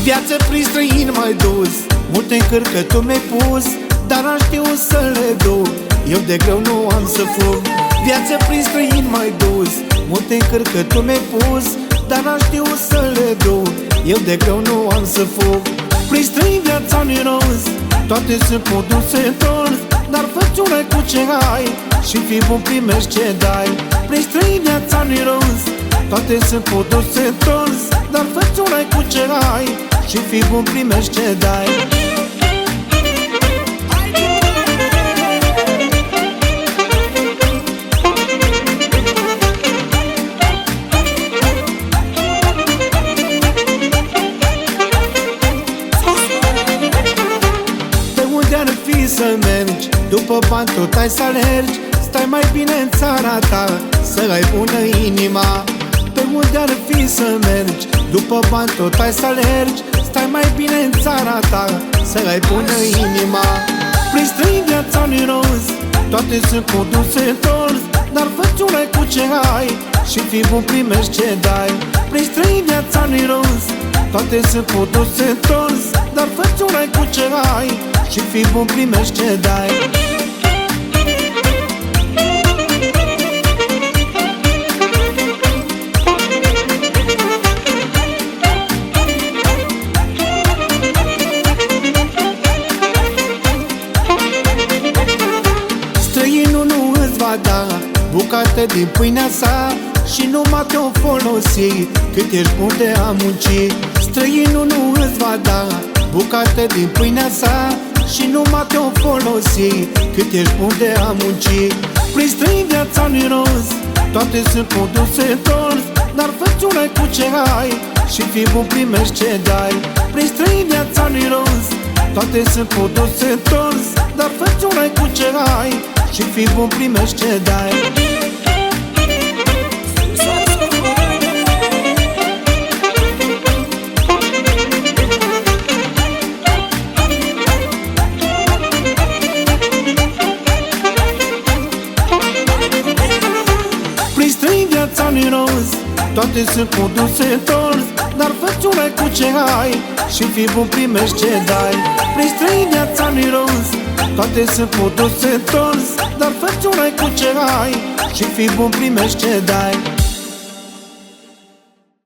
Viață prin străini m-ai dus, multe încărcături mi-ai pus, dar n-am știut să le duc, eu de greu nu am să fug. Viață prin străini m-ai dus, multe încărcături mi-ai pus, dar n-am știut să le duc, eu de greu nu am să fug. Prin străini viața nu-i rost, toate se pot duce întors, dar făciune cu ce ai și fii bun primești ce dai. Prin străini viața nu-i rost, toate se pot duce întors, dar făciune cu ce ai și fii bun primești ce dai. Să mergi, după bani tot ai să alergi, stai mai bine în țara ta, să ai bună inima. Pe unde ar fi să mergi, după bani tot ai să alergi, stai mai bine în țara ta, să ai bună inima. Prin străini viața nu-i rost, toate sunt cu duse întors, dar făciune cu ce ai și fii bun primești ce dai. Prin străini viața nu-i rost, toate sunt cu duse întors, dar făciune cu ce ai și fii bun primești ce dai. Străinul nu îți va da bucate din pâinea sa și numai te-o folosi cât ești bun de a munci. Străinul nu îți va da bucate din pâinea sa și numai te-o folosi cât ești bun de a munci. Prin străini viața nu-i rost, toate sunt produse întors, dar făciune cu ce ai și fii bun primești ce dai. Prin străini viața nu-i rost, toate sunt produse întors, dar făciune cu ce ai și fii bun primești ce dai. Viața nu-i rost, toate sunt produse întors, dar făciune cu ce ai și fii bun primești ce dai. Prin străini viața nu-i rost, toate sunt produse întors, dar făciune cu ce ai și fii bun primești ce dai.